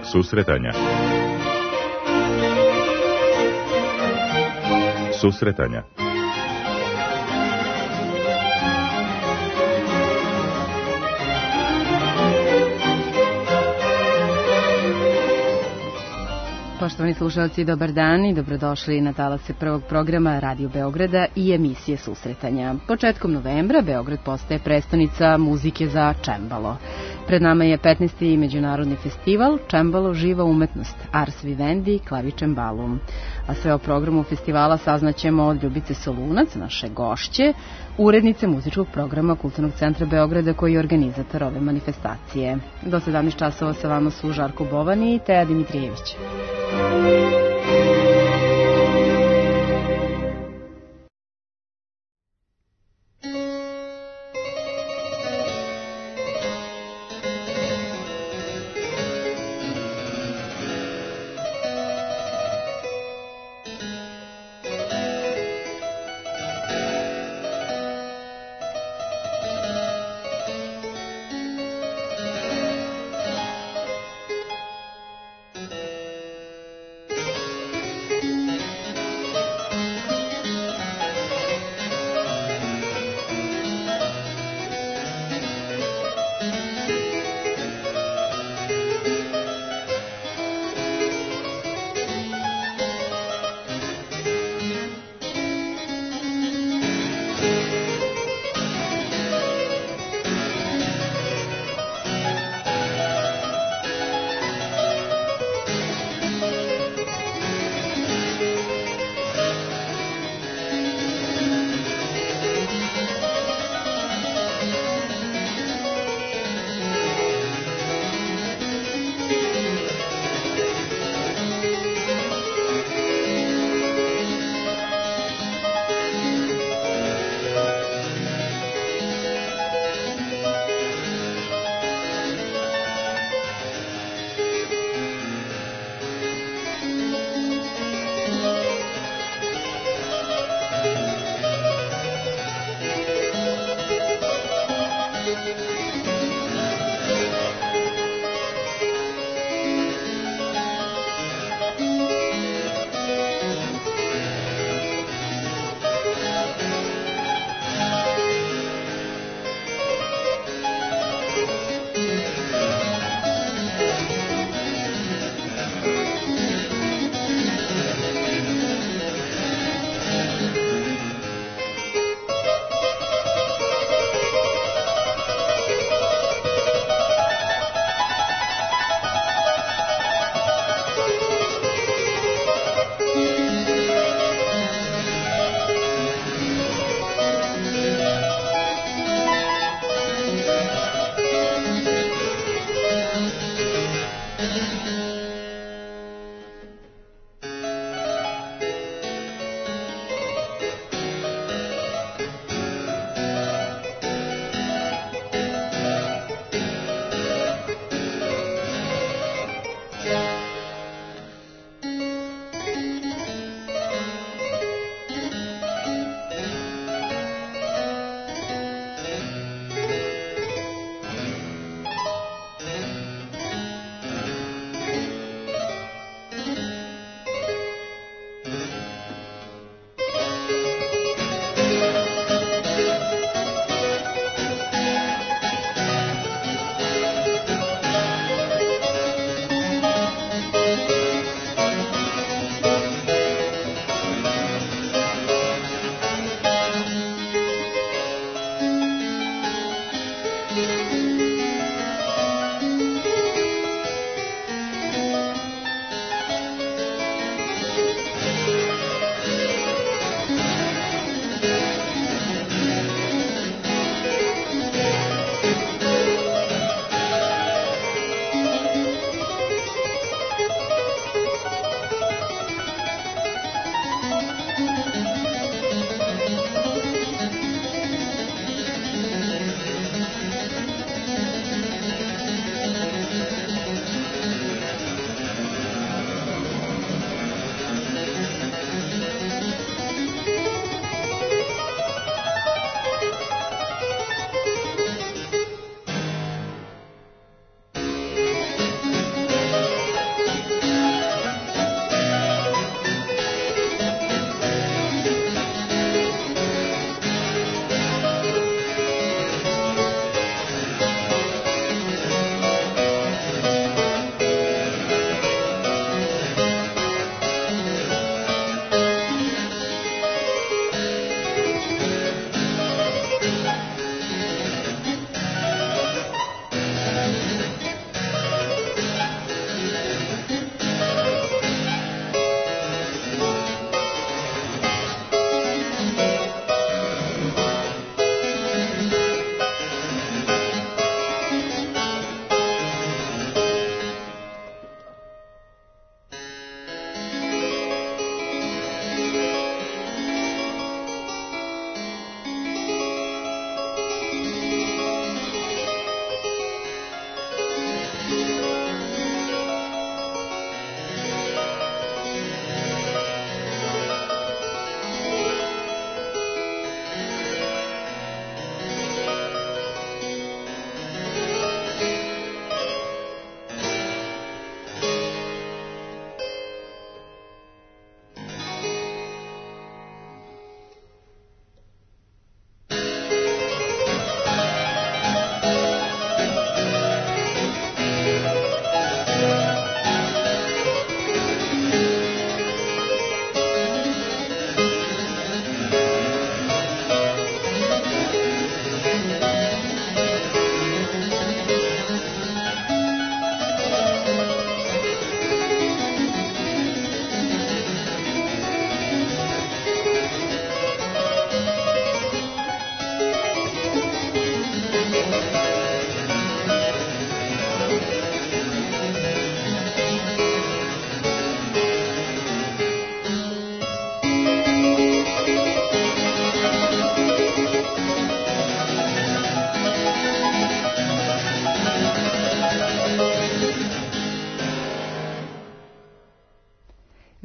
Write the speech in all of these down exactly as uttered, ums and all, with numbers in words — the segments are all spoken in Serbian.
Susretanja. Susretanja. Poštovani slušalci, dobar dan i dobrodošli na talase prvog programa Radio Beograda i emisije Susretanja. Početkom novembra Beograd postaje prestonica muzike za čembalo. Pred nama je petnaesti. međunarodni festival Čembalo živa umetnost, Ars Vivendi Clavičembalum. A sve o programu festivala saznaćemo od Ljubice Solunac, naše gošće, urednice muzičkog programa Kulturnog centra Beograda koji je organizator ove manifestacije. Do sedamnaest časova sa vama su Žarko Bovani i Teja Dimitrijević.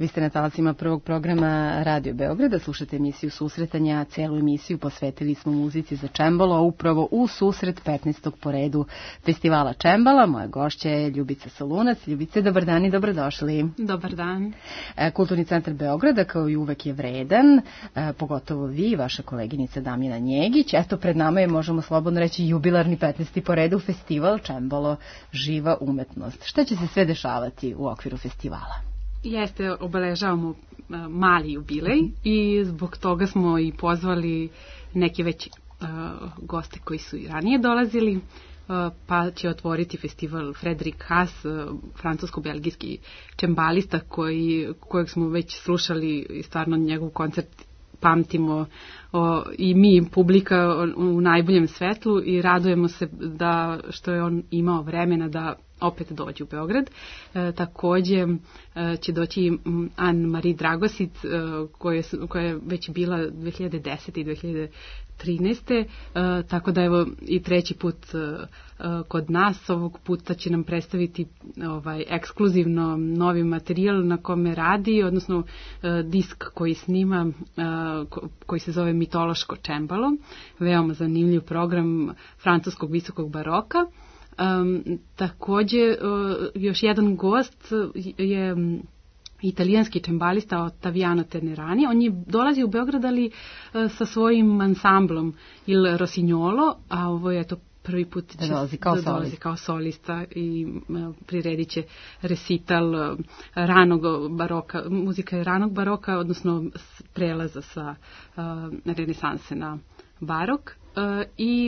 Vi ste na talacima prvog programa Radio Beograda, slušate emisiju Susretanja, celu emisiju posvetili smo muzici za čembalo, a upravo u susret petnaestog po redu festivala čembala. Moja gošća je Ljubica Solunac. Ljubice, dobar dan i dobrodošli. Dobar dan. Kulturni centar Beograda kao i uvek je vredan, pogotovo vi, vaša koleginica Damjana Njegić. Eto, pred nama je, možemo slobodno reći, jubilarni petnaesti po redu festival čembalo, živa umetnost. Šta će se sve dešavati u okviru festivala? Jeste, obeležavamo uh, mali jubilej i zbog toga smo i pozvali neke već uh, goste koji su i ranije dolazili, uh, pa će otvoriti festival Frederik Haas, uh, francusko-belgijski čembalista koji, kojeg smo već slušali i stvarno njegov koncert pamtimo o, i mi, publika, o, u najboljem svetlu i radujemo se da što je on imao vremena da opet dođe u Beograd. E, takođe e, će doći Anne-Marie Dragosit, e, koja, koja je već bila dve hiljade desete i dve hiljade trinaeste. E, tako da evo i treći put e, kod nas. Ovog puta će nam predstaviti ovaj ekskluzivno novi materijal na kome radi, odnosno e, disk koji snima, e, ko, koji se zove Mitološko čembalo. Veoma zanimljiv program francuskog visokog baroka. Um, takođe, uh, još jedan gost je italijanski čembalista Ottaviano Tenerani. On je dolazi u Beograd, ali uh, sa svojim ansamblom Il Rossignolo, a ovo je to prvi put da dolazi kao, da dolazi kao solista i uh, priredit će recital uh, ranog baroka, muzika je ranog baroka, odnosno prelaza sa uh, renesanse na barok. Uh, I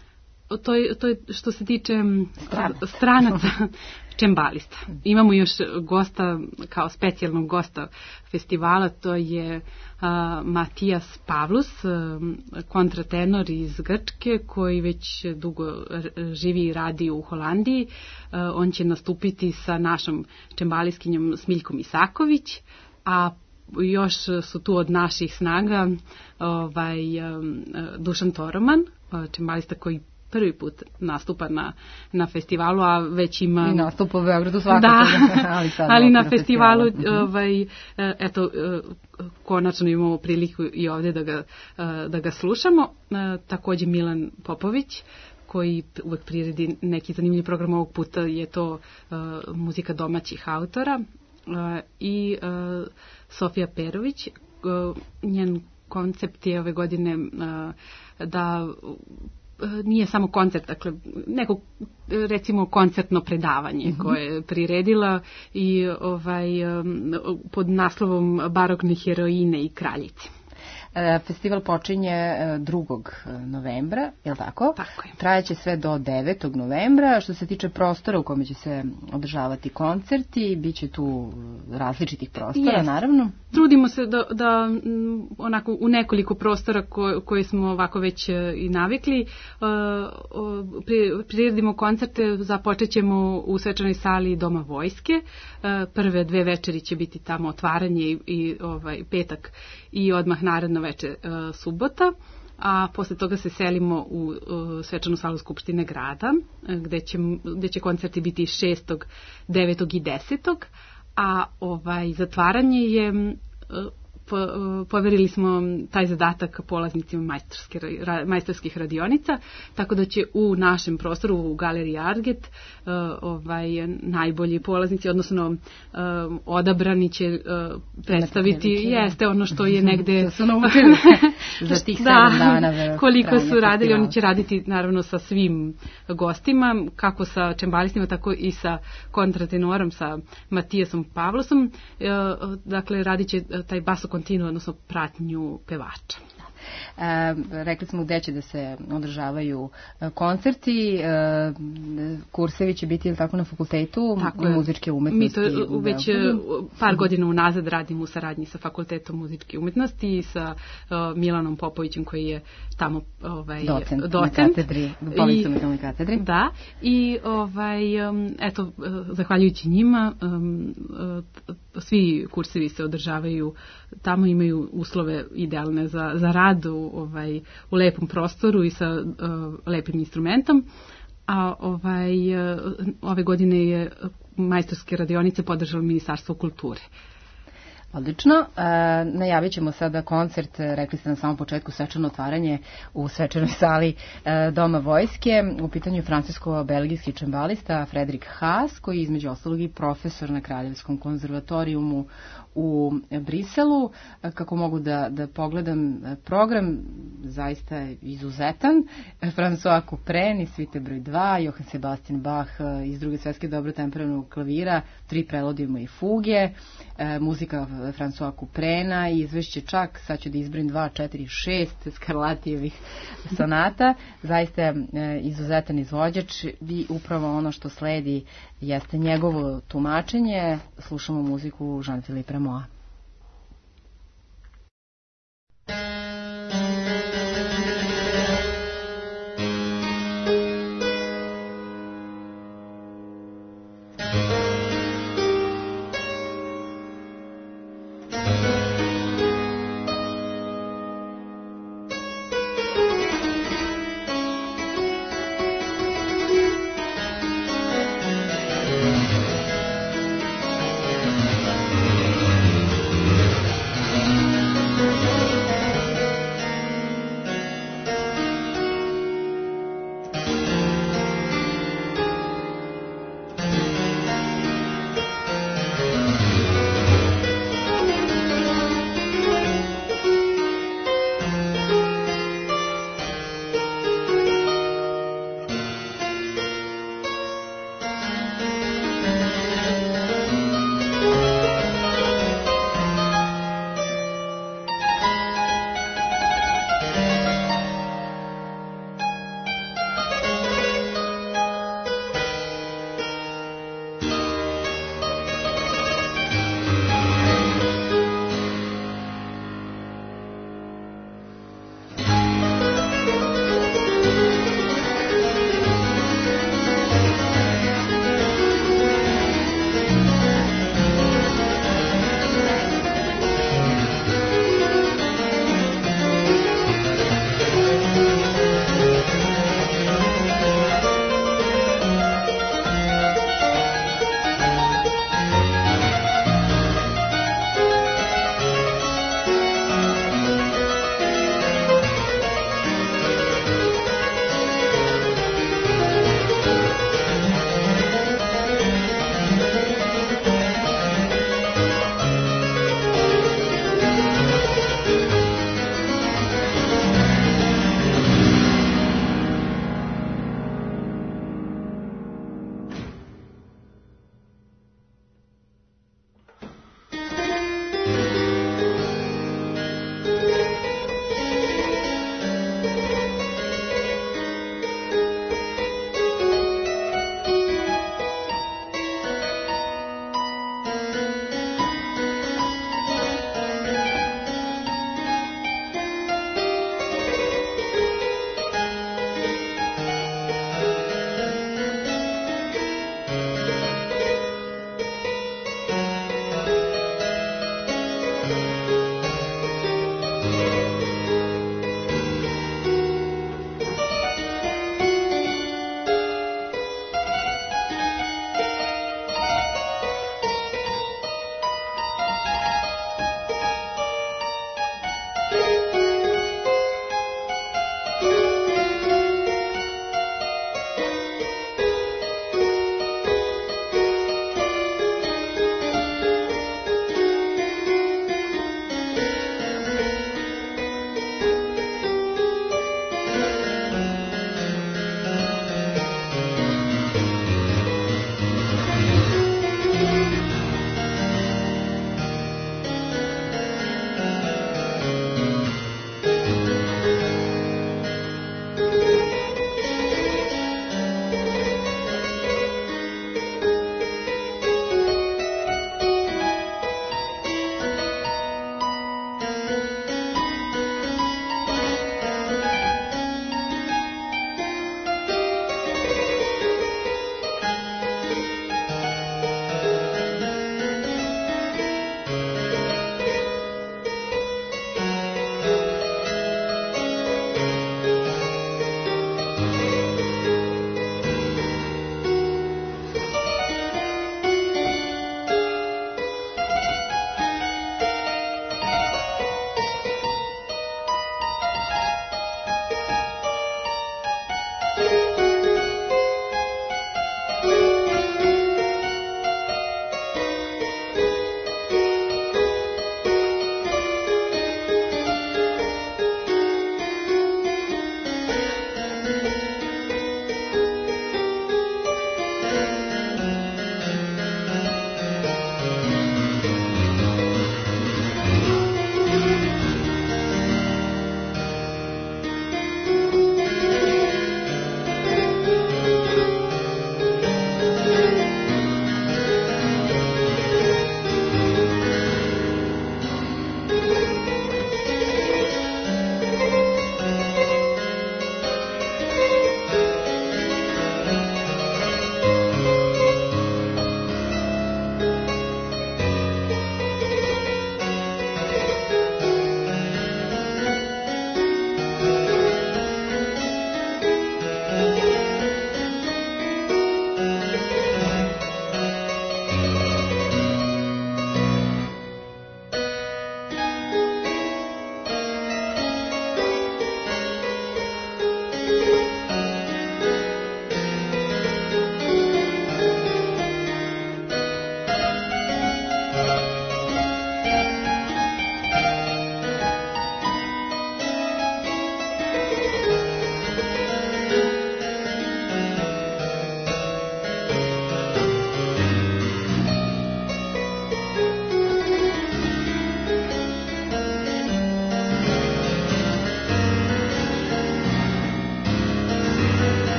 To je, to je što se tiče stranaca, stranaca čembalista. Imamo još gosta, kao specijalnog gosta festivala, to je a, Matijas Pavlus, a, kontratenor iz Grčke, koji već dugo živi i radi u Holandiji. A, on će nastupiti sa našom čembaliskinjom Smiljkom Isaković, a još su tu od naših snaga ovaj, a, Dušan Toroman, čembalista koji prvi put nastupa na, na festivalu, a već ima... I nastupa u Beogradu svakako. Da, ali, ali na festivalu, ovaj, eto, konačno imamo priliku i ovdje da ga, da ga slušamo. Također Milan Popović, koji uvek priredi neki zanimljiv program. Ovog puta je to uh, muzika domaćih autora, uh, i uh, Sofija Perović. Uh, njen koncept je ove godine uh, da nije samo koncert, dakle neko recimo koncertno predavanje mm-hmm. koje je priredila i ovaj pod naslovom Barokne heroine i kraljice. Festival počinje drugog novembra, je li tako? Tako je. Trajaće sve do devetog novembra. Što se tiče prostora u kome će se održavati koncerti, bit će tu različitih prostora, yes. Naravno. Trudimo se da, da onako u nekoliko prostora koje, koje smo ovako već i navikli priredimo koncerte. Započet ćemo u svečanoj sali Doma vojske. Prve dve večeri će biti tamo otvaranje i, i ovaj, petak i odmah naredno večer uh, subota, a posle toga se selimo u uh, svečanu salu Skupštine grada, uh, gde, će, gde će koncerti biti šestog, devetog i desetog, a ovaj zatvaranje je uh, po, uh, poverili smo taj zadatak polaznicima majstorske, ra, majstorskih radionica, tako da će u našem prostoru u Galeriji Arget uh, ovaj, najbolji polaznici, odnosno uh, odabrani će uh, predstaviti, jeste ono što je negde su naučili za tih sedam da, dana. Koliko su radili, oni će raditi naravno sa svim gostima, kako sa čembalistima, tako i sa kontratenorom, sa Matijasom Pavlosom. Uh, dakle, radit će taj baso kontinu, odnosno pratnju pevača. E, rekli smo gde će da se održavaju koncerti, e, kursevi će biti ili tako na fakultetu tako muzičke umetnosti. Mi to već par godina unazad radimo u saradnji sa Fakultetom muzičke umetnosti i sa uh, Milanom Popovićem koji je tamo ovaj, docent, docent. na katedri, na katedri. Da, i ovaj, um, eto, zahvaljujući njima um, uh, svi kursevi se održavaju tamo, imaju uslove idealne za, za rad u, ovaj, u lepom prostoru i sa uh, lepim instrumentom. A ovaj, ove godine je majstorske radionice podržalo Ministarstvo kulture. Odlično. E, najavit ćemo sada koncert, rekli ste na samom početku, svečano otvaranje u svečanoj sali e, Doma vojske. U pitanju je francusko-belgijski čembalista Fredrik Haas, koji je između ostalog i profesor na Kraljevskom konzervatorijumu u Briselu. E, kako mogu da, da pogledam program, zaista je izuzetan. François Couperin iz svite broj dva, Johann Sebastian Bach iz druge svetske dobrotemperanog klavira, tri prelodijuma i fuge, e, muzika François Couperina i izvešće čak, sad ću da izbrim dva, četiri, šest Scarlatijevih sonata. Zaista je e, izuzetan izvođač i upravo ono što sledi jeste njegovo tumačenje. Slušamo muziku Jean-Philippe Rameau. Thank you.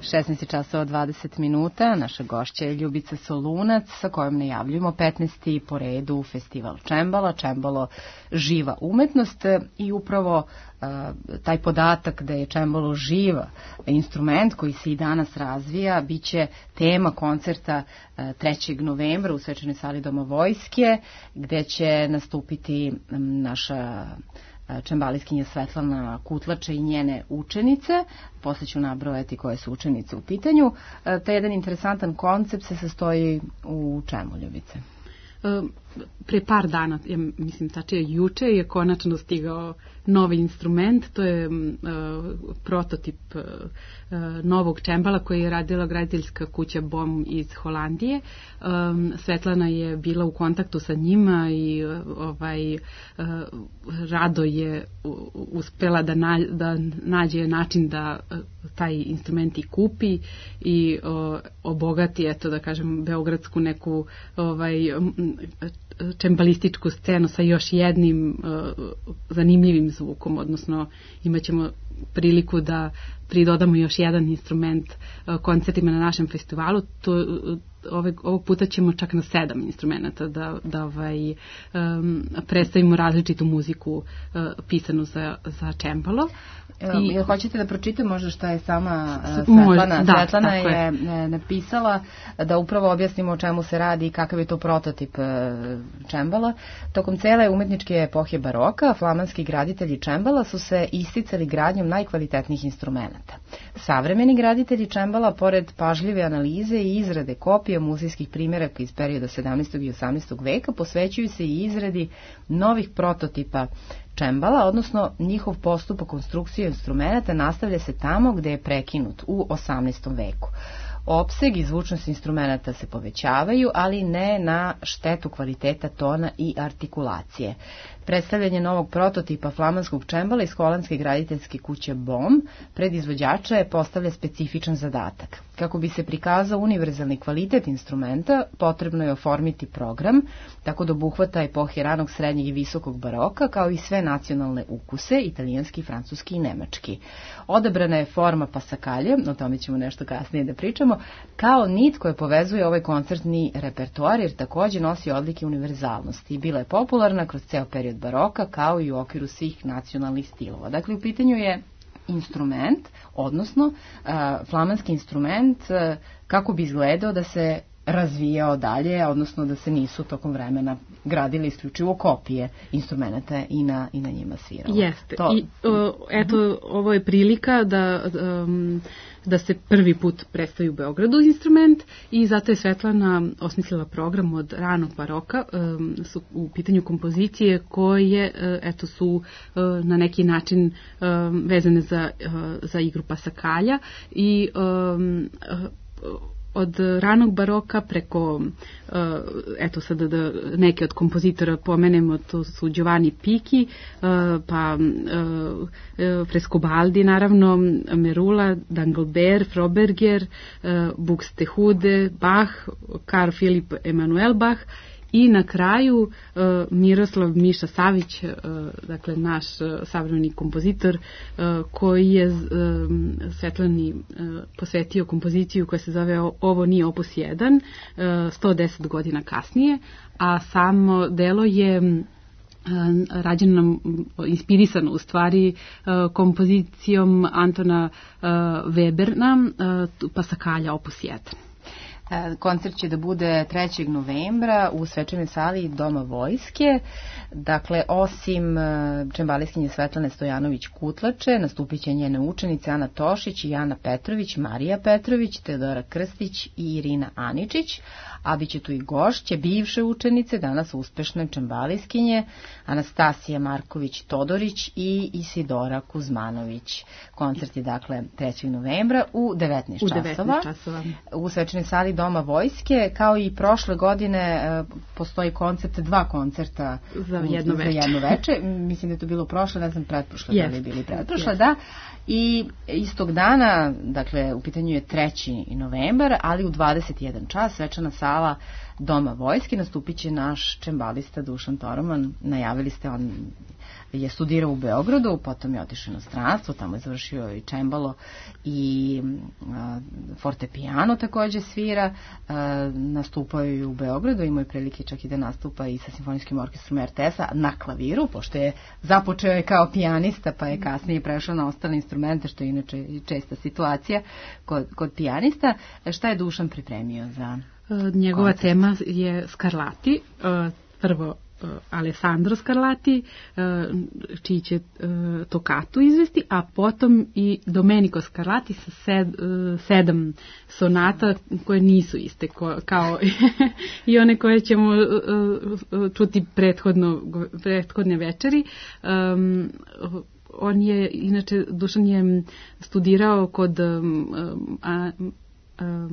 šesnaest časova dvadeset minuta, naša gošća je Ljubica Solunac sa kojom najavljujemo petnaesti po redu festival Čembala, Čembalo živa umetnost i upravo uh, taj podatak da je Čembalo živ instrument koji se i danas razvija biće tema koncerta uh, trećeg novembra u svečanoj sali Doma Vojske gde će nastupiti um, naša čembalistkinja Svetlana Kutlača i njene učenice. Posle ću nabrojati koje su učenice u pitanju. Taj jedan interesantan koncept se sastoji u čemu, Ljubice? Pre par dana, ja mislim tačnije juče, je konačno stigao novi instrument, to je uh, prototip uh, novog čembala koji je radila graditeljska kuća Bohm iz Holandije. Um, Svetlana je bila u kontaktu sa njima i uh, ovaj uh, rado je uspela da, na, da nađe način da uh, taj instrument i kupi i uh, obogati, eto da kažem, beogradsku neku ovaj čembalističku scenu sa još jednim uh, zanimljivim zvukom, odnosno imaćemo priliku da pridodamo još jedan instrument uh, koncertima na našem festivalu. To, uh, ove, ovog puta ćemo čak na sedam instrumenta da, da ovaj, um, predstavimo različitu muziku uh, pisanu za, za čembalo. I, Jel hoćete da pročitam možda šta je sama uh, Svetlana? Da, Svetlana je, je napisala da upravo objasnimo o čemu se radi i kakav je to prototip uh, čembala. Tokom cele umetničke epohe baroka, flamanski graditelji čembala su se isticali gradnjom najkvalitetnijih instrumenata. Savremeni graditelji čembala, pored pažljive analize i izrade kopija muzejskih primjeraka iz perioda sedamnaestog i osamnaestog veka, posvećuju se i izradi novih prototipa čembala, odnosno njihov postupak konstrukcije instrumenta nastavlja se tamo gde je prekinut, u osamnaestom veku. Opseg i zvučnost instrumenta se povećavaju, ali ne na štetu kvaliteta tona i artikulacije. Predstavljanje novog prototipa flamanskog čembala iz holandske graditeljske kuće Bohm pred izvođača je postavlja specifičan zadatak. Kako bi se prikazao univerzalni kvalitet instrumenta, potrebno je oformiti program, tako da obuhvata epohe ranog, srednjeg i visokog baroka, kao i sve nacionalne ukuse, italijanski, francuski i nemački. Odabrana je forma pasakalje, o tome ćemo nešto kasnije da pričamo, kao nit koja povezuje ovaj koncertni repertoar, jer takođe nosi odlike univerzalnosti i bila je popularna kroz ceo period baroka, kao i u okviru svih nacionalnih stilova. Dakle, u pitanju je instrument, odnosno uh, flamanski instrument, uh, kako bi izgledao da se razvijao dalje, odnosno da se nisu tokom vremena gradile isključivo kopije instrumenta i na, i na njima sviralo. Jeste. To... I, o, eto, ovo je prilika da, um, da se prvi put predstavi u Beogradu instrument i zato je Svetlana osmislila program od ranog baroka. Um, su u pitanju kompozicije koje uh, eto, su uh, na neki način um, vezane za, uh, za igru pasakalja i um, uh, od ranog baroka preko, eto sada da neke od kompozitora pomenemo, to su Giovanni Picchi, pa Frescobaldi naravno, Merula, Danglebert, Froberger, Buxtehude, Bach, Karl Philipp Emanuel Bach i na kraju uh, Miroslav Miša Savić, uh, dakle naš uh, savremeni kompozitor, uh, koji je uh, Svetlani uh, posvetio kompoziciju koja se zove Ovo nije opus jedan, uh, sto deset godina kasnije, a samo delo je uh, rađeno, inspirisano u stvari uh, kompozicijom Antona uh, Weberna, uh, Pasakalja opus jedan. Koncert će da bude trećeg novembra u svečanoj sali Doma Vojske. Dakle, osim čembalistkinje Svetlane Stojanović Kutlače, nastupit će njene učenice Ana Tošić, Jana Petrović, Marija Petrović, Teodora Krstić i Irina Aničić, a bit će tu i gošće, bivše učenice, danas uspešne čembalistkinje, Anastasija Marković-Todorić i Isidora Kuzmanović. Koncert je dakle trećeg novembra u devetnaest časova u svečanoj sali Doma Vojske. Kao i prošle godine postoji koncept dva koncerta za jedno veče. Za jedno veče. Mislim da je to bilo prošle, ne znam, pretprošle, yes. da li je bili pretprošle, yes. da. I istog dana, dakle, u pitanju je treći novembar, ali u dvadeset jedan čas svečana sala Doma vojske. Nastupit će naš čembalista Dušan Toroman. Najavili ste, on je studirao u Beogradu, potom je otišao u inostranstvo, tamo je završio i čembalo i a, fortepijano takođe svira. A, nastupao je i u Beogradu, imao je prilike čak i da nastupa i sa simfonijskim orkestrom er te es-a na klaviru, pošto je započeo je kao pijanista, pa je kasnije prešao na ostale instrumente, što je inače česta situacija kod, kod pijanista. Šta je Dušan pripremio za Njegova koncert? tema je Scarlatti, prvo Alessandro Scarlatti, čiji će tokatu izvesti, a potom i Domenico Scarlatti sa sed, sedam sonata koje nisu iste kao i one koje ćemo čuti prethodno, prethodne večeri. On je, inače, Dušan je studirao kod a, a,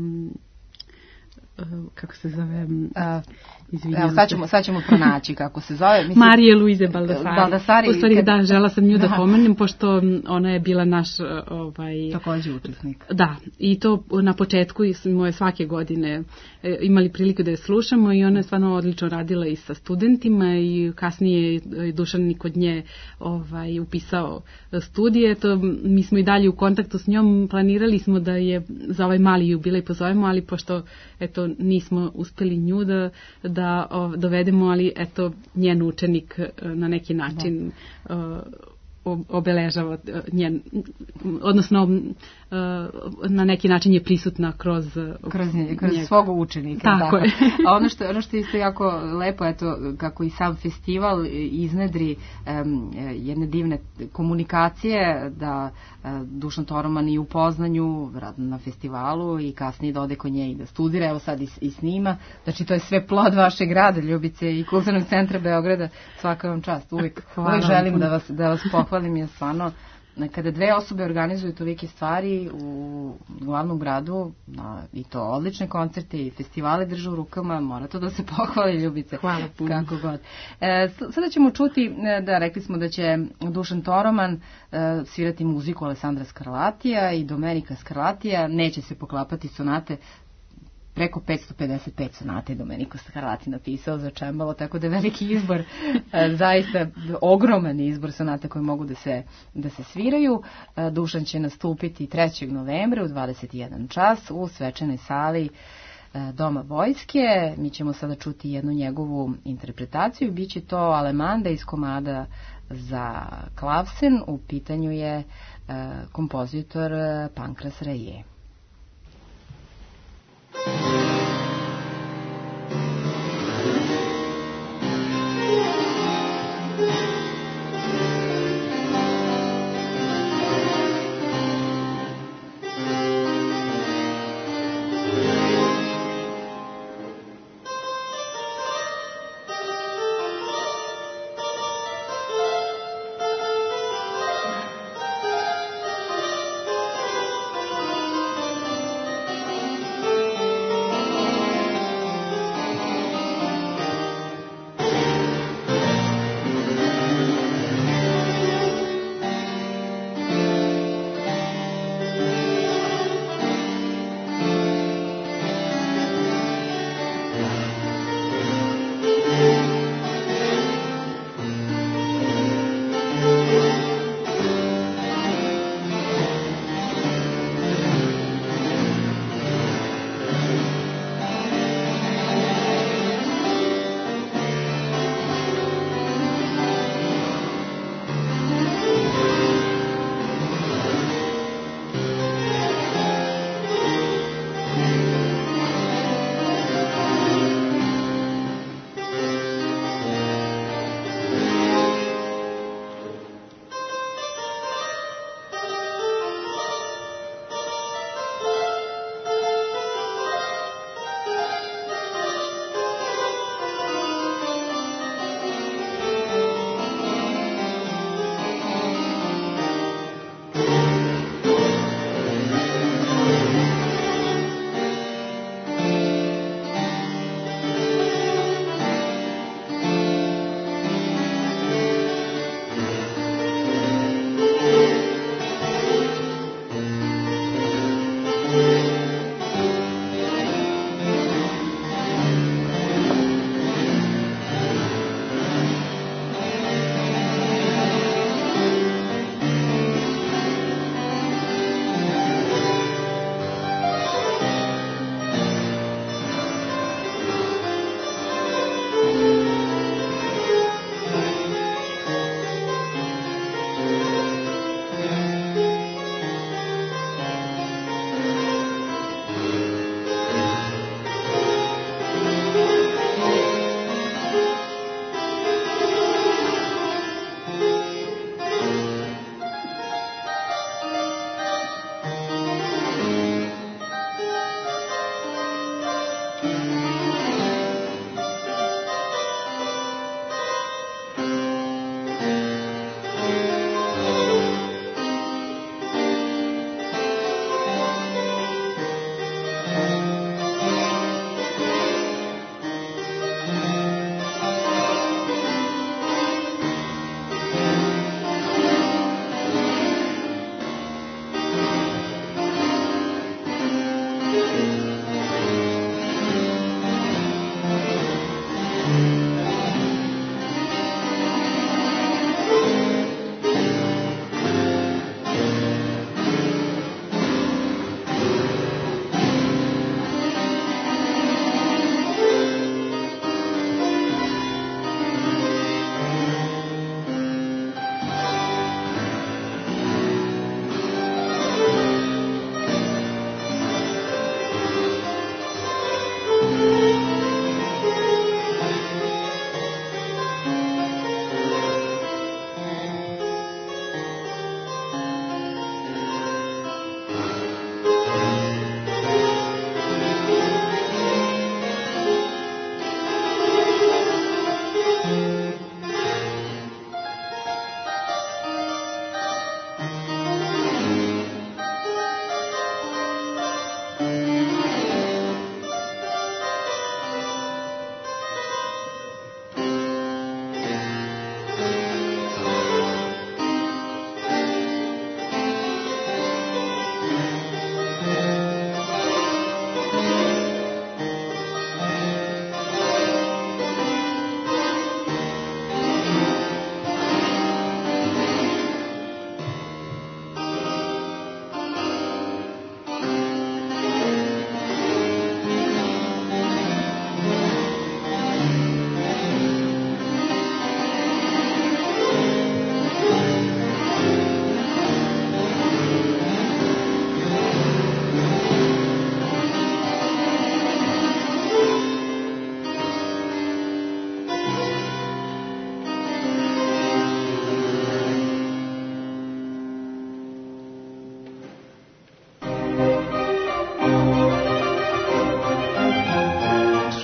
kako se zove, izvinjam se. Sad ćemo, sad ćemo pronaći kako se zove. Mislim, Marije Luize Baldassari. Baldassari. U stvari, kad... da, žela sam nju da, da pomenem, pošto ona je bila naš ovaj, takođe učesnik. Da, i to na početku smo je svake godine imali priliku da je slušamo i ona je stvarno odlično radila i sa studentima i kasnije je Dušan i kod nje ovaj, upisao studije. To, mi smo i dalje u kontaktu s njom, planirali smo da je za ovaj mali jubilej pozovemo, ali pošto eto, nismo uspeli nju da, da o, dovedemo, ali eto, njen učenik na neki način da. o, obeležava njen, odnosno na neki način je prisutna kroz kroz, nje, kroz svog učenika. Tako, tako je. A ono što, ono što je isto jako lepo, eto, kako i sam festival iznedri um, jedne divne komunikacije, da uh, Dušan Toroman i u Poznanju radi na festivalu i kasnije da ode kod nje i da studira, evo sad i, i snima. Znači, to je sve plod vašeg rada, Ljubice, i Kulturnog centra Beograda. Svaka vam čast. Uvijek, uvijek želim da vas, da vas pohvalim, jer stvarno kada dve osobe organizuju tolike stvari u glavnom gradu, no, i to odlične koncerte i festivale drže u rukama, mora to da se pohvali, Ljubice. Hvala puno. Kako god. E, sada ćemo čuti, da rekli smo da će Dušan Toroman e, svirati muziku Alessandra Scarlattija i Domenica Scarlattija, neće se poklapati sonate. Preko petsto pedeset pet sonate je Domenico Scarlatti napisao za čembalo, tako da je veliki izbor, zaista ogroman izbor sonata koji mogu da se, da se sviraju. Dušan će nastupiti trećeg novembra u dvadeset jedan čas u svečanoj sali Doma vojske. Mi ćemo sada čuti jednu njegovu interpretaciju, biće to Alemanda iz komada za klavsen. U pitanju je kompozitor Pankras Reje.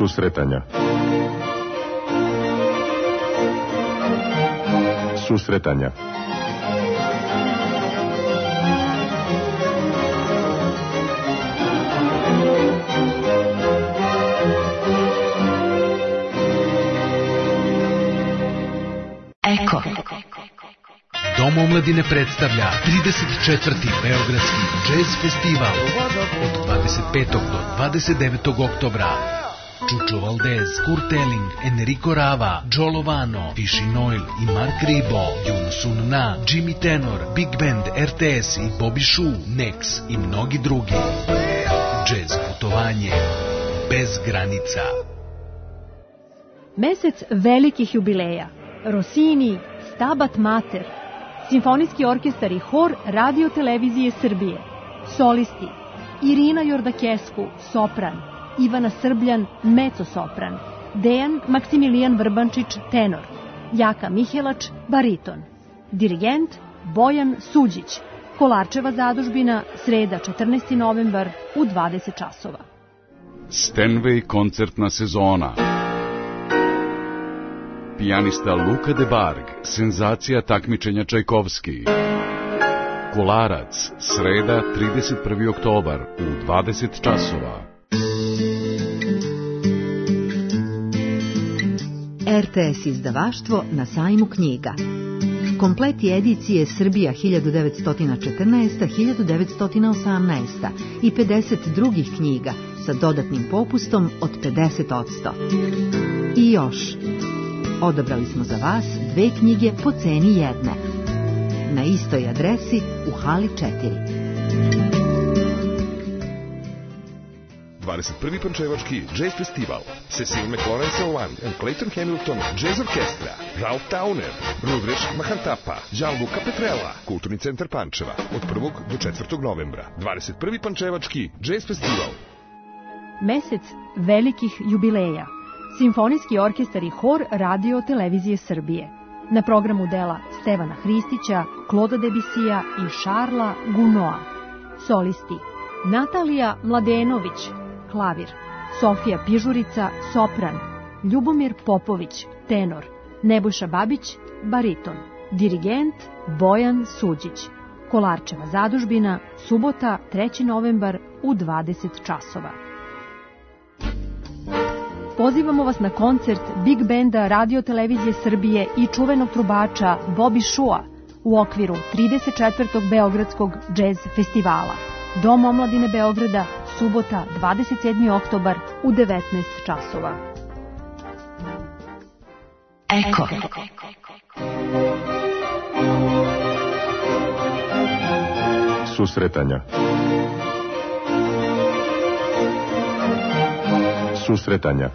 Susretanja. Susretanja. Eko. Dom omladine predstavlja trideset četvrti Beogradski džez festival od dvadeset petog do dvadeset devetog oktobra. Čučo Valdez, Kurt Elling, Enrico Rava, Joe Lovano, Fishy Noil i Mark Ribot, Yoon Sun Na, Jimmy Tenor, Big Band, R T S i Bobby Shu, Nex i mnogi drugi. Džez putovanje bez granica. Mesec velikih jubileja. Rossini, Stabat Mater, Simfonijski orkestar i hor Radio Televizije Srbije, solisti Irina Jordakescu, sopran, Ivana Srbljan, mezzo-sopran, Dejan Maksimilijan Vrbančić, tenor, Jaka Mihelač, bariton, dirigent Bojan Suđić, Kolarčeva zadužbina, sreda četrnaesti novembar u dvadeset časova. Stenway koncertna sezona. Pijanista Luka de Barg, senzacija takmičenja Čajkovski. Kolarac, sreda trideset prvi oktobar u dvadeset časova. R T S izdavaštvo na sajmu knjiga. Kompleti edicije Srbija hiljadu devetsto četrnaesta do hiljadu devetsto osamnaesta i pedeset drugih knjiga sa dodatnim popustom od pedeset posto. I još, odabrali smo za vas dve knjige po ceni jedne. Na istoj adresi u hali četiri. dvadeset prvi Pančevački Jazz Festival. Cecil McLaurin One and Clayton Hamilton Jazz Orkestra, Ralph Towner, Rudreš Mahantapa, Gianluca Petrella, Kulturni centar Pančeva, od prvog do četvrtog novembra. dvadeset prvi Pančevački Jazz Festival. Mesec velikih jubileja. Simfonijski orkestar i hor Radio Televizije Srbije. Na programu dela Stevana Hristića, Kloda Debisija i Šarla Gunoa. Solisti Natalija Mladenović, klavir, Sofija Pižurica, sopran, Ljubomir Popović, tenor, Nebojša Babić, bariton, dirigent Bojan Suđić. Kolarčeva zadužbina, subota treći novembar u dvadeset časova. Pozivamo vas na koncert Big Benda Radio Televizije Srbije i čuvenog trubača Bobby Shua u okviru trideset četvrtog Beogradskog džez festivala. Dom omladine Beograda, subota dvadeset sedmi oktobar u devetnaest časova. Eko. Susretanja. Susretanja.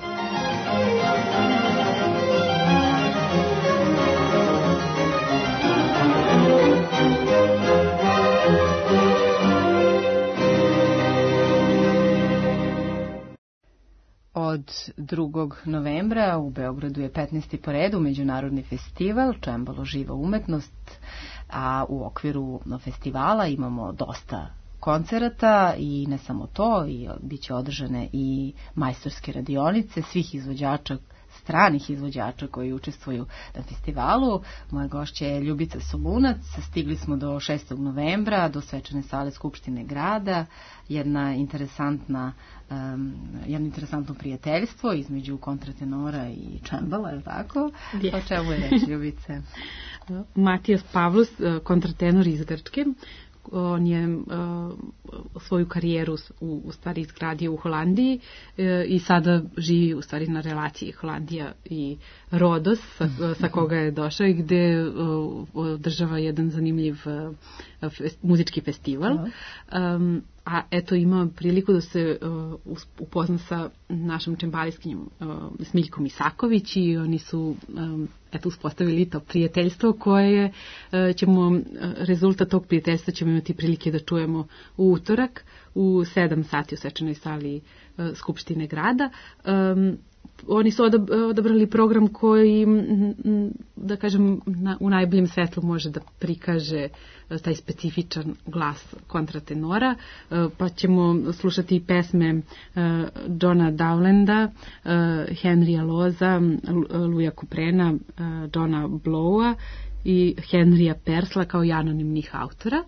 Od drugog novembra u Beogradu je petnaesti po redu međunarodni festival Čembalo živa umetnost, a u okviru festivala imamo dosta koncerata i ne samo to, i bit će održane i majstorske radionice svih izvođača, stranih izvođača koji učestvuju na festivalu. Moja gošća je Ljubica Solunac. Stigli smo do šestog novembra, do svečane sale Skupštine grada. Jedna interesantna, um, jedno interesantno prijateljstvo između kontratenora i čembala, je li tako? Yes. O čemu je reći, Ljubice? Matijas Pavlus, kontratenor iz Grčke. On je uh, svoju karijeru u, u stvari izgradio u Holandiji uh, i sada živi u stvari na relaciji Holandija i Rodos sa, sa koga je došao i gde uh, održava jedan zanimljiv uh, fest, muzički festival. Um, a eto ima priliku da se uh, upozna sa našom čembalistkinjom uh, Smiljkom Isaković i oni su um, eto uspostavili to prijateljstvo koje uh, ćemo, uh, rezultat tog prijateljstva ćemo imati prilike da čujemo u utorak u sedam sati u svečanoj sali uh, Skupštine grada. Um, oni su odabrali program koji, da kažem, na, u najboljem svetlu može da prikaže taj specifičan glas kontratenora, pa ćemo slušati pesme Johna Dowlanda, Henrya Loza, Luja Kuprena, Johna Blowa i Henrya Persla kao i anonimnih autora.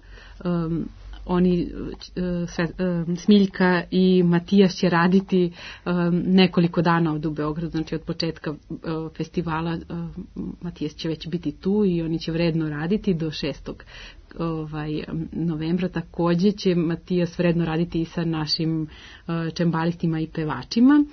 Oni, sve, Smiljka i Matijas će raditi nekoliko dana ovdje u Beogradu, znači od početka festivala Matijas će već biti tu i oni će vredno raditi do šestog Ovaj, novembra. Takođe će Matijas vredno raditi i sa našim čembalistima i pevačima.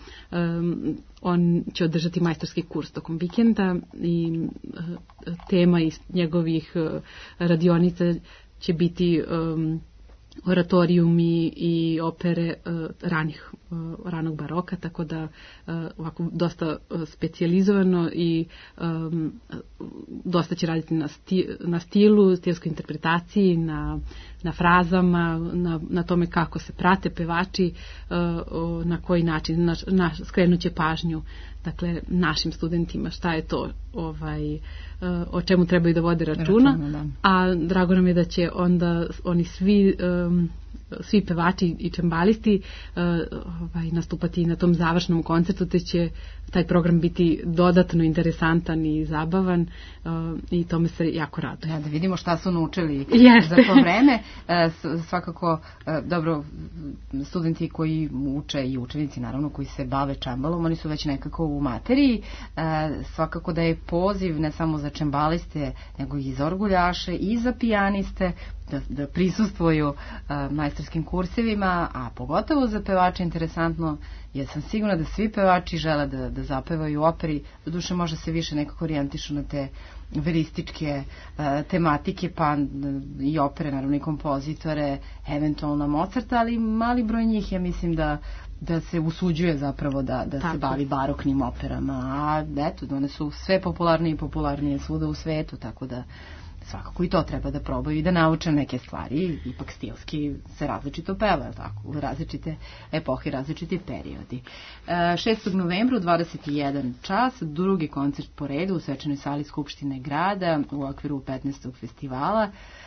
On će održati majstorski kurs tokom vikenda i tema iz njegovih radionica će biti um, oratorijumi i opere uh, ranih, uh, ranog baroka, tako da uh, ovako dosta uh, specijalizovano i um, dosta će raditi na, sti, na stilu, stilskoj interpretaciji, na, na frazama, na, na tome kako se prate pevači, uh, na koji način, na, na, skrenuće pažnju dakle našim studentima šta je to ovaj o čemu trebaju da vode računa, računa da. A drago nam je da će onda oni svi um, svi pevači i čembalisti uh, ovaj, nastupati na tom završnom koncertu, te će taj program biti dodatno interesantan i zabavan uh, i tome se jako rado. Ja, da vidimo šta su naučili Jeste. Za to vreme. Uh, svakako, uh, dobro, studenti koji uče i učenici naravno koji se bave čembalom, oni su već nekako u materiji. Uh, svakako da je poziv ne samo za čembaliste, nego i za orguljaše i za pijaniste da, da prisustvuju uh, majstorskim kursevima, a pogotovo za pevače interesantno, jer sam sigurna da svi pevači žele da, da zapevaju u operi, doduše možda se više nekako orijentišu na te verističke uh, tematike, pa i opere, naravno i kompozitore, eventualno Mozarta, ali mali broj njih, ja mislim da da se usuđuje zapravo da, da se bavi baroknim operama, a eto, one su sve popularnije i popularnije svuda u svetu, tako da svakako i to treba da probaju i da nauče neke stvari, ipak stilski se različito peva, tako, u različite epohe, različiti periodi. šestog novembra u dvadeset jedan čas, drugi koncert po redu u svečanoj sali Skupštine grada u okviru petnaestog festivala,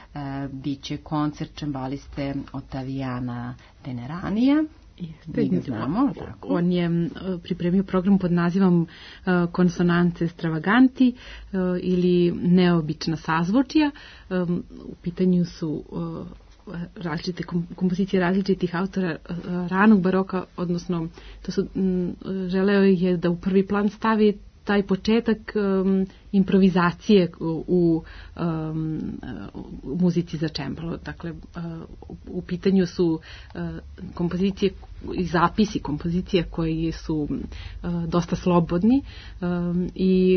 biće koncert čembaliste Ottaviana Teneranija. Jeste, znamo, tako. On je pripremio program pod nazivom uh, Konsonance stravaganti uh, ili neobična sazvučija. Um, u pitanju su uh, različite kom, kompozicije različitih autora uh, ranog baroka, odnosno to su um, želeo je da u prvi plan stavi taj početak um, improvizacije u, u um, u muzici za čembalo. Dakle, uh, u pitanju su uh, kompozicije i zapisi kompozicije koji su uh, dosta slobodni um, i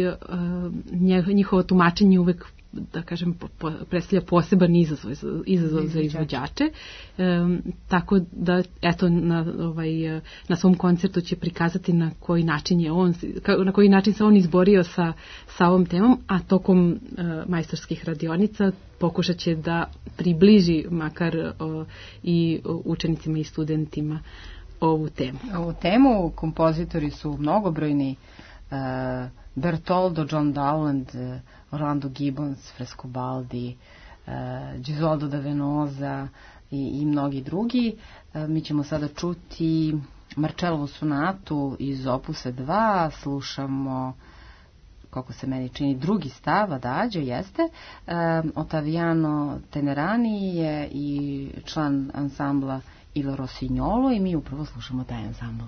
uh, njihovo tumačenje uvek, da kažem, po, po, predstavlja poseban izazov, izazov za izvođače. Um, tako da, eto, na, ovaj, na svom koncertu će prikazati na koji način je on, na koji način se on izborio sa, sa ovom temom, a tokom uh, majstorskih radionica pokušat će da približi makar uh, i učenicima i studentima ovu temu. Ovu temu kompozitori su mnogobrojni, uh, Bertoldo, John Dowland, uh, Orlando Gibbons, Frescobaldi, uh, Gesualdo da Venosa i, i mnogi drugi. Uh, mi ćemo sada čuti Marcellovu sonatu iz opusa dva, slušamo, kako se meni čini, drugi stav, Adagio, jeste. Um, Ottaviano Tenerani je i član ansambla Il Rossignolo i mi upravo slušamo taj ansambl.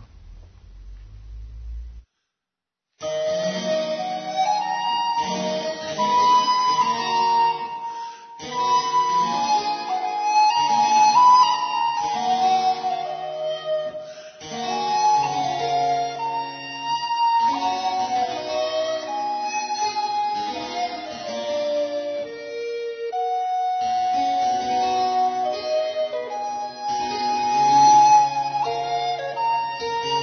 Thank you.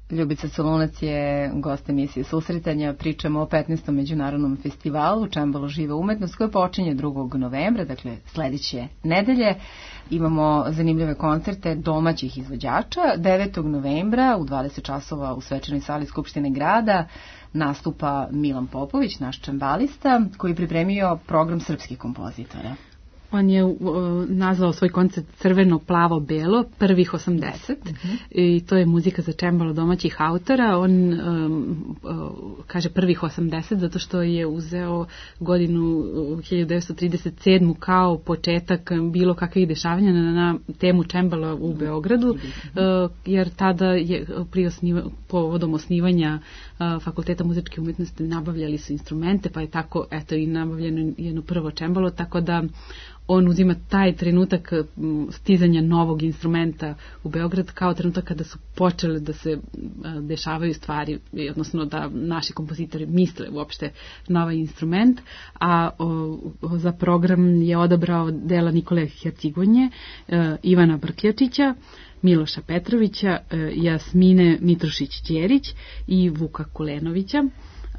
Ljubica Solunac je gost emisije Susretanja. Pričamo o petnaestom međunarodnom festivalu Čembalo živa umetnost koji počinje drugog novembra, dakle sledeće nedelje. Imamo zanimljive koncerte domaćih izvođača. devetog novembra u dvadeset časova u svečanoj sali Skupštine grada nastupa Milan Popović, naš čembalista, koji je pripremio program srpskih kompozitora. On je uh, nazvao svoj koncert Crveno, plavo, belo, prvih osamdeset. Uh-huh. I to je muzika za čembalo domaćih autora. On um, uh, kaže prvih osamdeset zato što je uzeo godinu hiljadu devetsto trideset sedmu kao početak bilo kakvih dešavanja na, na temu čembala u Beogradu, uh, jer tada je pri osniva, povodom osnivanja uh, Fakulteta muzičke umetnosti nabavljali su instrumente, pa je tako eto i nabavljeno jedno prvo čembalo, tako da on uzima taj trenutak stizanja novog instrumenta u Beograd kao trenutak kada su počeli da se dešavaju stvari, odnosno da naši kompozitori misle uopšte na ovaj instrument, a o, o, za program je odabrao dela Nikole Hercigonje, e, Ivana Brkljačića, Miloša Petrovića, e, Jasmine Mitrušić-Đerić i Vuka Kulenovića. E,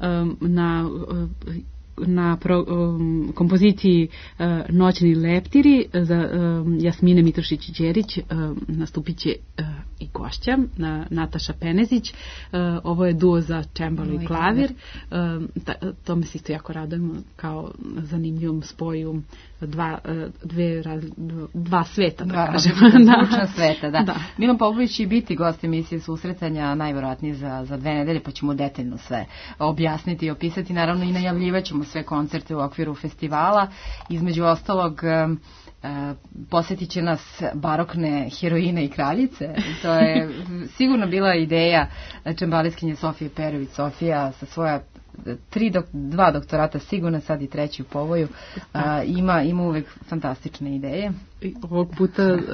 na e, na pro, um, kompoziciji uh, Noćni leptiri za um, Jasmine Mitrušić-Đerić um, nastupit će uh, i gošća na, Nataša Penezić. Uh, ovo je duo za čembalo i klavir. Um, ta, tome se isto jako radujemo kao zanimljivom spoju dva, uh, dve, raz, dva sveta, da, da kažemo. Zvučna sveta, da. da. Milan Popović će biti gost emisije Susretanja najverovatnije za, za dve nedelje, pa ćemo detaljno sve objasniti i opisati. Naravno i najavljivaćemo sve koncerte u okviru festivala. Između ostalog, um, uh, posjetit će nas barokne heroine i kraljice. To je sigurno bila ideja čembaliskinje Sofije Perović. Sofija sa svoja tri dok, dva doktorata, sigurno sad i treći u povoju, uh, ima, ima uvek fantastične ideje. Ovog puta uh,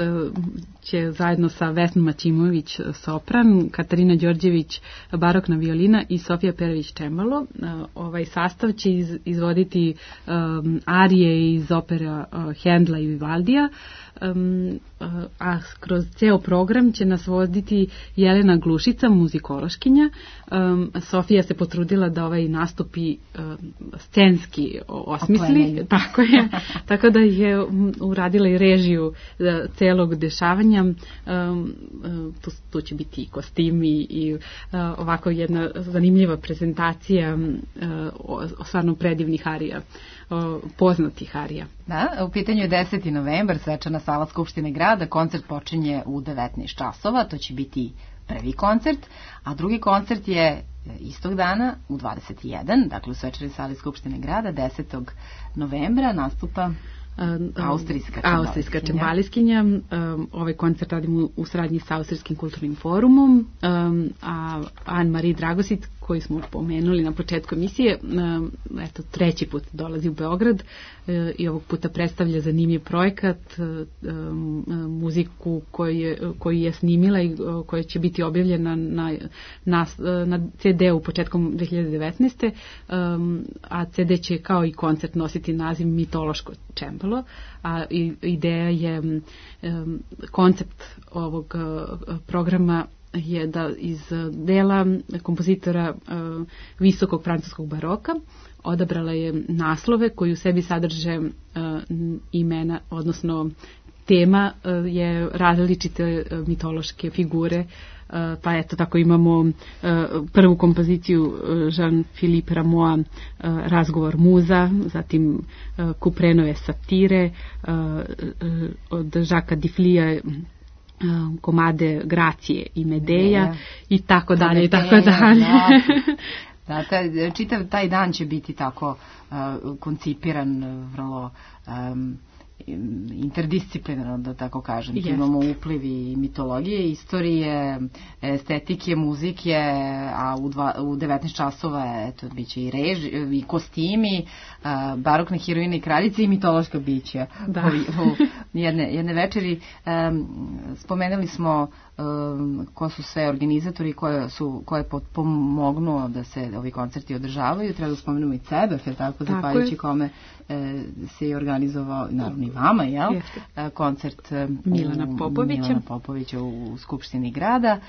će zajedno sa Vesnom Maćimović sopran, Katarina Đorđević barokna violina i Sofija Perović čembalo. Uh, ovaj sastav će iz, izvoditi um, arije iz opera uh, Hendla i Vivaldija, um, uh, a kroz ceo program će nas voditi Jelena Glušica, muzikološkinja. Um, Sofija se potrudila da ovaj nastupi um, scenski osmisli, tako je, tako da je um, uradila i režiju uh, celog dešavanja. Um, uh, tu, tu će biti i kostimi i uh, ovako jedna zanimljiva prezentacija um, uh, stvarno predivnih arija, uh, poznatih arija. Da, u pitanju je deseti novembar, svečana sala Skupštine grada, koncert počinje u devetnaest časova, to će biti prvi koncert, a drugi koncert je istog dana u dvadeset jedan, dakle u svečanoj sali Skupštine grada, desetog novembra nastupa Austrijska čembaliskinja. Austrijska čembaliskinja. Um, ovaj koncert radimo u saradnji sa Austrijskim kulturnim forumom, um, a Anne-Marie Dragosic, koji smo pomenuli na početku emisije, um, eto, treći put dolazi u Beograd uh, i ovog puta predstavlja zanimljiv projekat, um, muziku koju je, koju je snimila i uh, koja će biti objavljena na, na, na ce de-u početkom dve hiljade devetnaeste. Um, a ce de će kao i koncert nositi naziv Mitološko čembalo. A ideja je, um, koncept ovog uh, programa je da iz dela kompozitora uh, visokog francuskog baroka odabrala je naslove koji u sebi sadrže uh, imena, odnosno tema uh, je različite uh, mitološke figure. Uh, pa eto tako imamo uh, prvu kompoziciju uh, Jean-Philippe Rameau, uh, Razgovor muza, zatim uh, Kuprenove satire, uh, uh, od Žaka Diflija uh, komade Gracije i Medeja, Medeja. I tako dalje i tako dalje. Da, da taj, čitav taj dan će biti tako uh, koncipiran vrlo um, interdisciplinarno, da tako kažem. Yes. Imamo uplivi mitologije, istorije, estetike, muzike, a u, dva, u devetnaest časova eto, biće i reži, i kostimi, a, barokne heroine i kraljice i mitološka bića. Da. U, u jedne, jedne večeri. Um, spomenuli smo um, ko su sve organizatori koje su koje pomognu da se ovi koncerti održavaju. Treba da spomenemo i sebe, jer tako, zahvaljujući kome e, se je organizovao, naravno i vama, jel? Jeste. Koncert Milana Popovića. Milana Popovića u Skupštini grada.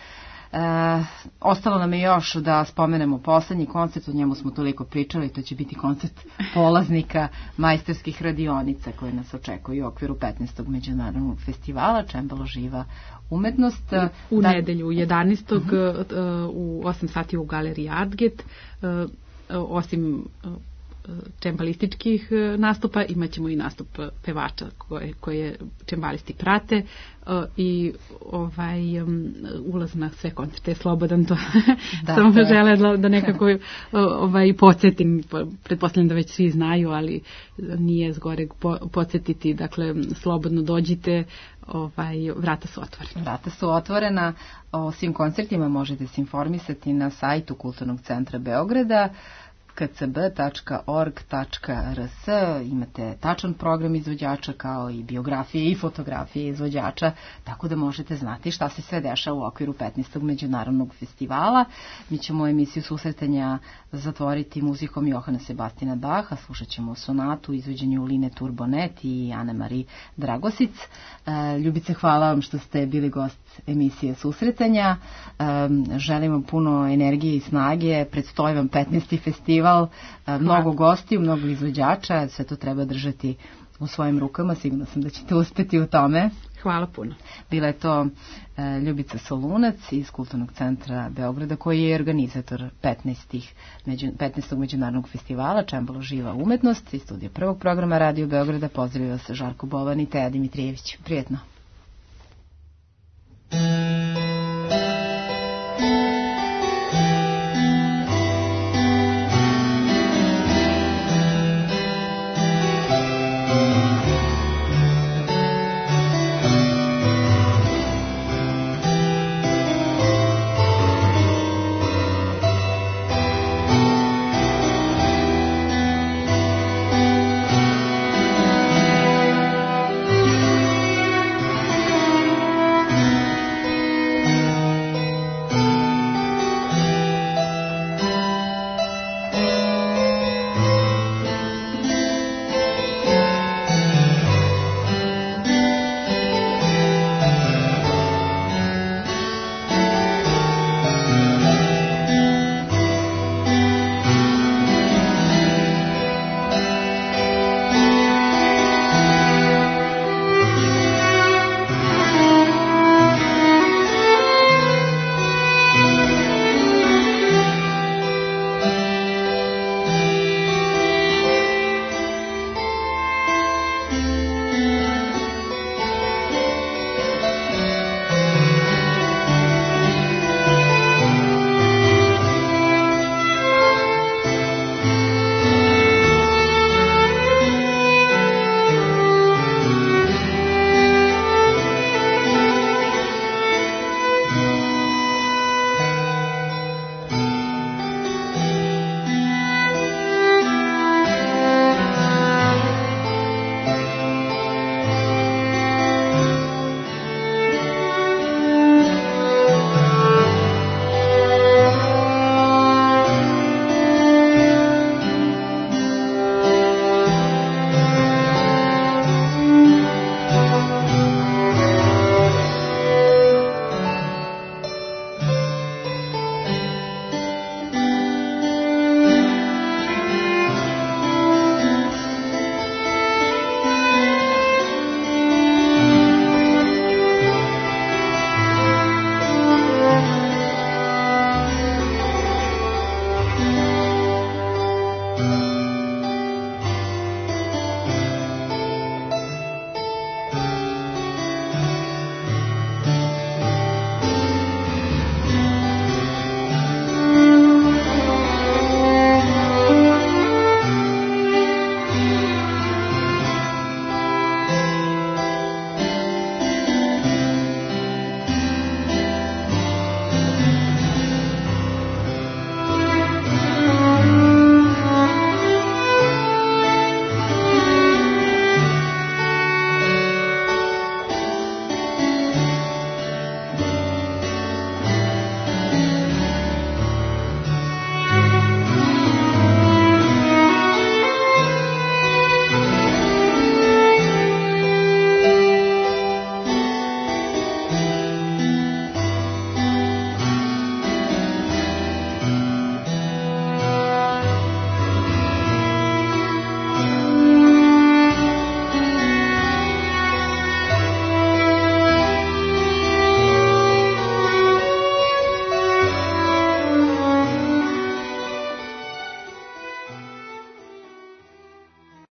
ostalo nam je još da spomenemo poslednji koncert, o njemu smo toliko pričali, to će biti koncert polaznika majstorskih radionica koje nas očekuju u okviru petnaestog međunarodnog festivala Čembalo živa umetnost. U da... nedelju jedanaestog Uh-huh. u osam sati u galeriji Artget. Uh, osim uh, čembalističkih nastupa imaćemo i nastup pevača koje, koje čembalisti prate uh, i ovaj um, ulaz na sve koncerte je slobodan, to da, samo to žele da, da nekako uh, ovaj, podsjetim, pretpostavljam da već svi znaju, ali nije zgoreg po, podsjetiti, dakle slobodno dođite, ovaj, vrata su otvorena. Vrata su otvorena, o svim koncertima možete se informisati na sajtu Kulturnog centra Beograda k c b tačka org tačka r s. Imate tačan program izvođača kao i biografije i fotografije izvođača, tako da možete znati šta se sve dešava u okviru petnaestog međunarodnog festivala. Mi ćemo emisiju susretanja zatvoriti muzikom Johana Sebastina Baha, slušat ćemo sonatu u izvođenju Line Turbonet i Ane-Marie Dragosic. Ljubice, hvala vam što ste bili gost emisije susretanja. Želim vam puno energije i snage, predstoji vam petnaesti festival, mnogo gostiju, mnogo izvođača, sve to treba držati u svojim rukama, sigurno sam da ćete uspeti u tome. Hvala puno. Bila je to e, Ljubica Solunac iz Kulturnog centra Beograda, koji je organizator petnaestog međunarodnog festivala Čembalo živa umetnost. Iz studija prvog programa Radio Beograda pozdravio se Žarko Bovan i Teja Dimitrijević. Prijetno.